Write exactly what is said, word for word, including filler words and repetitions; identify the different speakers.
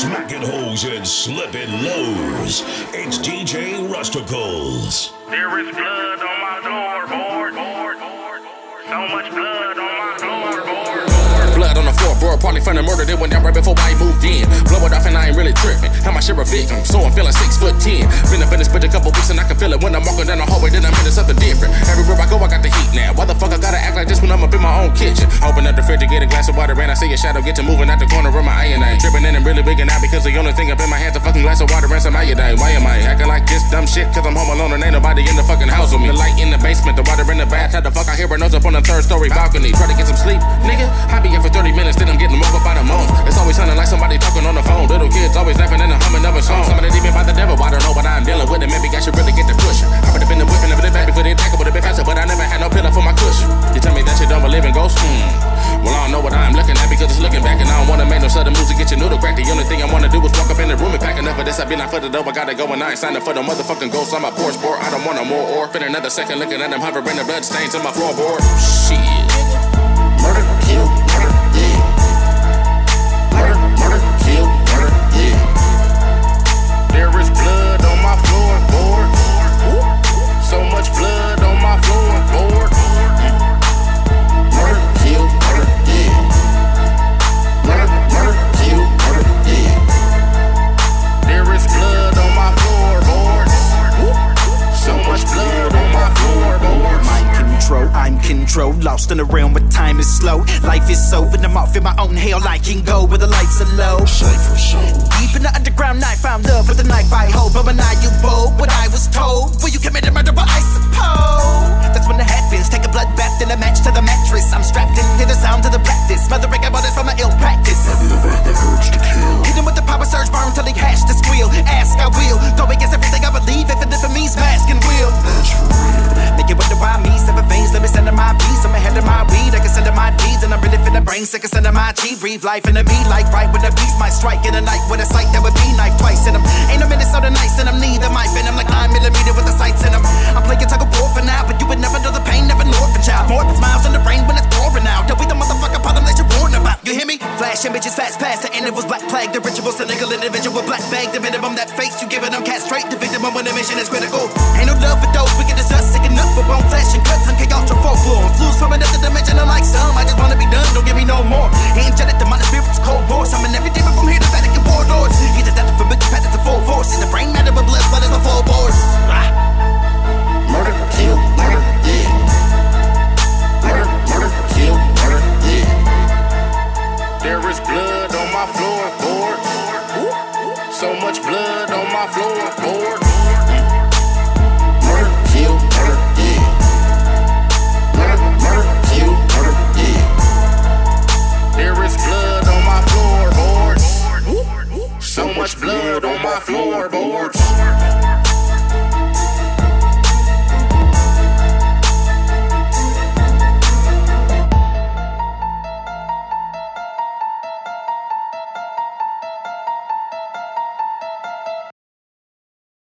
Speaker 1: smacking hoes and slipping lows. It's D J Rusticles.
Speaker 2: There is blood on my floorboard. So much blood on my floorboard.
Speaker 3: Blood on the floorboard, partly from the murder that went down right before I moved in. Blow it off and I ain't really tripping. How my share of victims, so I'm feeling six foot ten. Been up in this bitch a couple weeks and I can feel it when I'm walking down the hallway. Then I'm into something different. Everywhere I go, I got the heat now. Why the fuck I gotta act like this when I'm up in my own kitchen? Open up the fridge to get a glass of water and I see a shadow get to moving out the corner of my eye and I ain't tripping and I'm really wigging out because the only thing up in my hand's a fucking glass of water and some iodine. Why am I acting like this dumb shit? Cause I'm home alone and ain't nobody in the fucking house with me. The light in the basement, the water in the bath. How the fuck I hear her nose up on the third story balcony? Try to get some sleep, nigga. I be here for thirty minutes, then I'm getting woke up by the moans. It's always sounding like somebody talking on the phone. Little kids always laughing and humming of a song. Some of it even by the devil, I don't know what I'm dealing with. And maybe I should really get the pushing. I would have been the whipping of the back before they attack it would have been faster, but I never had no pillow for my cushion. You tell me that you don't believe in ghosts? Hmm. Well, I don't know what I'm looking at because it's looking back and I don't wanna make no sudden moves to get your noodle crack. The only thing I wanna do is walk up in the room and pack enough of this. I be like, for the dough, I gotta go and I ain't signing for the motherfucking ghosts on my porch board. I don't want no more or spend another second looking at them hovering the blood stains on my floorboard. Shit.
Speaker 4: Murder, kill, murder, yeah. Murder, murder, kill, murder, yeah.
Speaker 3: There is blood on my floorboard. So much blood on my floorboard.
Speaker 4: Murder, kill, murder, yeah. Murder, murder, kill, murder, yeah.
Speaker 3: There is blood on my floorboard. So much blood on my floorboard.
Speaker 5: Mind control, I'm control. Lost in a realm where time is slow. Life is so, but I'm off in my own hell. I can go where the lights are low.
Speaker 4: Cypher soul.
Speaker 5: Deep in the underground, I found love with the knife I hold. But when I you bold, what I was told, well, you committed murder, but I suppose that's when the happens. Take a bloodbath and a match to the mattress. I'm strapped in, hear the sound of the practice. Smothering about it from my ill practice.
Speaker 4: Have you ever had the urge to kill?
Speaker 5: Hit him with the power surge, burn till they hash the squeal. Ask, I will. Go against everything I believe. If it different means mask and will.
Speaker 4: That's for real.
Speaker 5: Make you wonder why me, seven veins, let me send in my beats. I'm ahead of my weed, I can send in my deeds. And I'm really finna brain sick, I send in my chi. Breathe life into me like right when the beast might strike. In a night with a sight that would be knife twice in them. Ain't no Minnesota nice in them, neither my venom. Like nine millimeter with the sights in them. I'm playing tug of war for now, but you would never know the pain, never know orphan child. More than smiles in the rain when it's pouring out. Don't be the motherfucker problem that you're warning about. You hear me? Flash images fast past the end, it was black plague. The ritual, cynical individual, black bag. The minimum that face you giving them castrate. The victim when the mission is critical. Ain't no love for those wicked as us, sick enough for bone flesh and cuts. I'm chaotic folklore. Flues from another dimension, unlike some. I just wanna be done, don't give me no more. Angelic, the mind spirits, cold war. I'm in every demon from here to Vatican warlords. Either that or familiar patterns of full force. In the brain matter, but blood flood is my full boards. Ah.
Speaker 4: Murder, kill, murder, yeah. Murder, murder, kill, murder, yeah.
Speaker 3: There is blood on my floorboard. So much blood on my floorboard.